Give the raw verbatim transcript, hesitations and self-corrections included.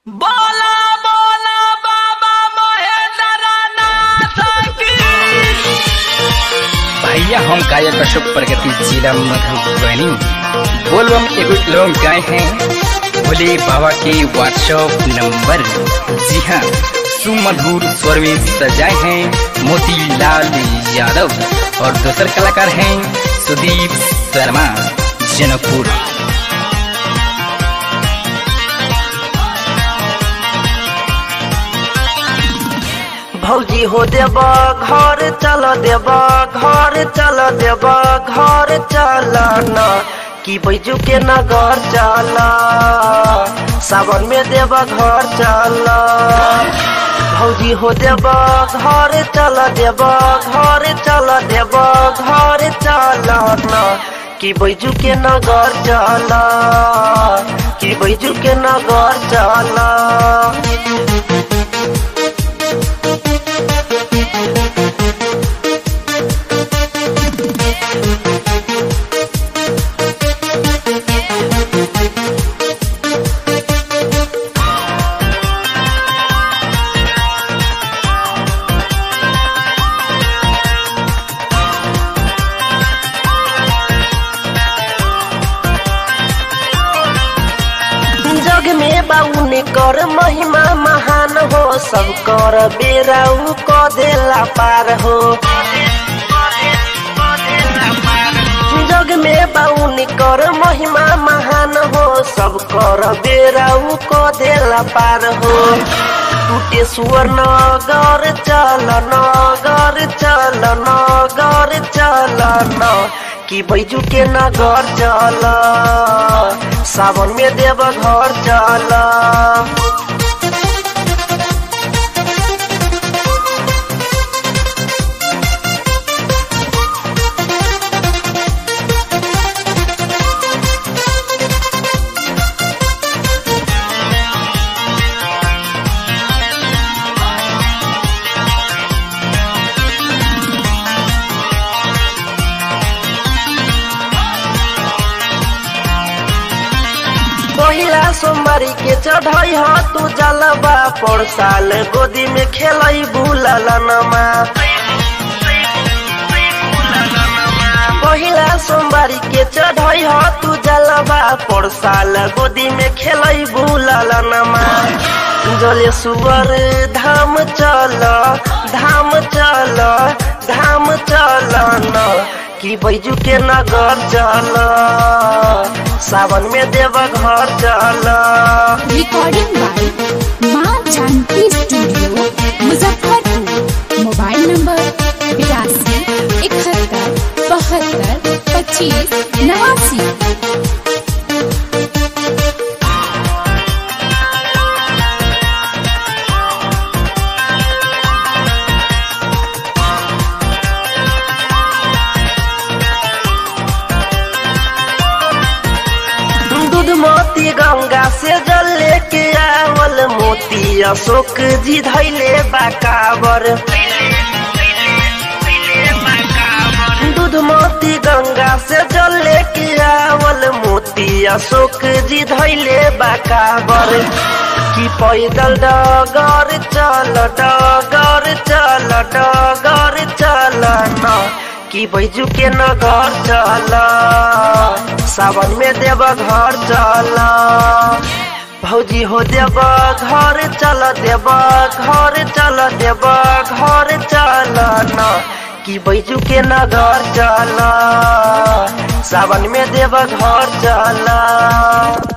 बोला बोला बाबा महेंद्रनाथ की। भैया हम गायक अशोक प्रगति जिला मधुबनी बोलबम एगो एल्बम गाए हैं भोले बाबा के व्हाट्सएप नंबर। जी हाँ, सुमधुर स्वर में सजाए हैं मोतीलाल यादव और दूसरे कलाकार हैं सुदीप शर्मा जनकपुर। भौजी हो देव घर चल देव घर चल देव घर चल न कि बैजू के नगर चल सावन में देव घर चल। भौजी हो देव घर चल देव घर चल देव घर चल न कि बैजू के नगर चल कि बैजू के नगर चल। जग में बाउन कर महिमा महान हो सब कर बेराऊ क देला पार हो। जग में बाउन कर महिमा महान हो सब कर बेराऊ क देला पार हो। टूटे सुअर नगर चल नगर चल नगर चल न कि बैजू के नगर चल सावन में देव घर चल। पहिला सोमवारी के चढ़ाई ह तू जलवा पर साल गोदी में खेलई भूललनमा। पहिला सोमवारी के चढ़ाई ह तू जलवा पर साल गोदी में खेलई भूललनमा। जले सुअर धाम चल धाम चल धाम चल न कि बैजू के नगर चल सावन में देव घर चल। Recording by Maa Janki studio Muzaffarpur. Mobile number बिरासी इकहत्तर बहत्तर पच्चीस नवासी। मोती गंगा से जल लेके आवल मोती अशोक जी धैले बाकावर। दूध मोती गंगा से जल लेके आवल मोती अशोक जी धैले बाकावर। कि पैदल डगर चल डगर चल डगर चल न कि बैजू के नगर चल सावन में देव घर चल। भौजी हो देव घर चल देव घर चल देव घर चल न कि बैजू के नगर चल सावन में देव घर चल।